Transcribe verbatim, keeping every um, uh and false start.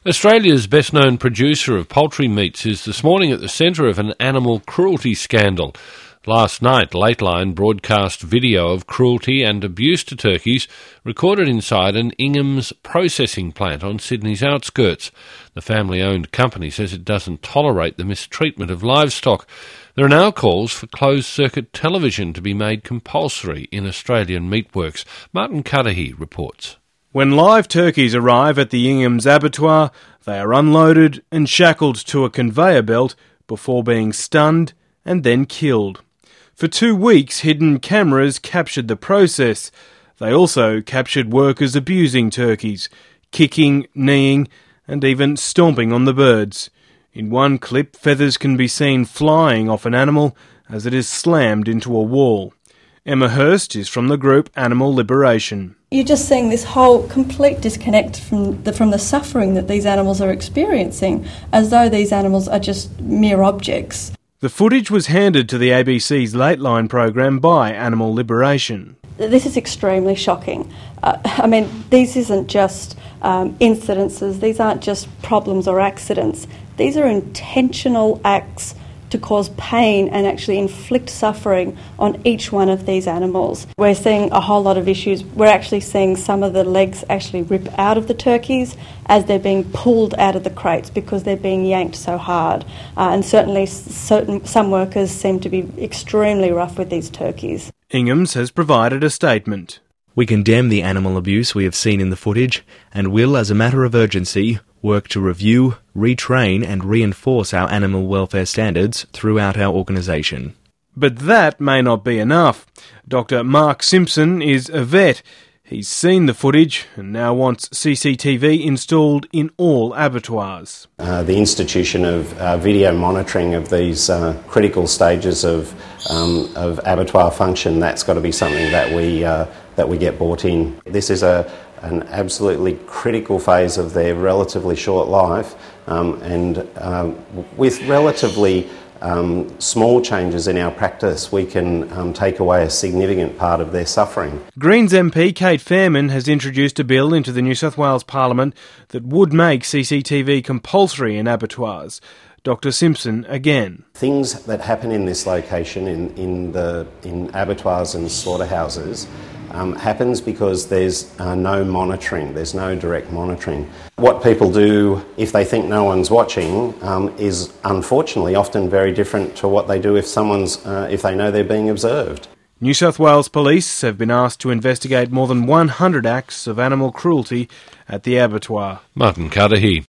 Australia's best-known producer of poultry meats is this morning at the centre of an animal cruelty scandal. Last night, Lateline broadcast video of cruelty and abuse to turkeys recorded inside an Ingham's processing plant on Sydney's outskirts. The family-owned company says it doesn't tolerate the mistreatment of livestock. There are now calls for closed-circuit television to be made compulsory in Australian meatworks. Martin Cudahy reports. When live turkeys arrive at the Ingham's abattoir, they are unloaded and shackled to a conveyor belt before being stunned and then killed. For two weeks, hidden cameras captured the process. They also captured workers abusing turkeys, kicking, kneeing, and even stomping on the birds. In one clip, feathers can be seen flying off an animal as it is slammed into a wall. Emma Hurst is from the group Animal Liberation. You're just seeing this whole complete disconnect from the, from the suffering that these animals are experiencing, as though these animals are just mere objects. The footage was handed to the A B C's Lateline program by Animal Liberation. This is extremely shocking. Uh, I mean, these isn't just um, incidences, these aren't just problems or accidents. These are intentional acts to cause pain and actually inflict suffering on each one of these animals. We're seeing a whole lot of issues. We're actually seeing some of the legs actually rip out of the turkeys as they're being pulled out of the crates because they're being yanked so hard. Uh, and certainly certain, some workers seem to be extremely rough with these turkeys. Ingham's has provided a statement. We condemn the animal abuse we have seen in the footage and will, as a matter of urgency, work to review, retrain and reinforce our animal welfare standards throughout our organisation. But that may not be enough. Doctor Mark Simpson is a vet. He's seen the footage and now wants C C T V installed in all abattoirs. Uh, the institution of uh, video monitoring of these uh, critical stages of, um, of abattoir function, that's got to be something that we, uh, that we get bought in. This is a an absolutely critical phase of their relatively short life, um, and um, with relatively um, small changes in our practice, we can um, take away a significant part of their suffering. Greens M P Kate Fairman has introduced a bill into the New South Wales Parliament that would make C C T V compulsory in abattoirs. Doctor Simpson again. Things that happen in this location, in, in, the, in abattoirs and slaughterhouses, Um, happens because there's uh, no monitoring, there's no direct monitoring. What people do if they think no one's watching um, is unfortunately often very different to what they do if someone's, uh, if they know they're being observed. New South Wales Police have been asked to investigate more than one hundred acts of animal cruelty at the abattoir. Martin Cudahy.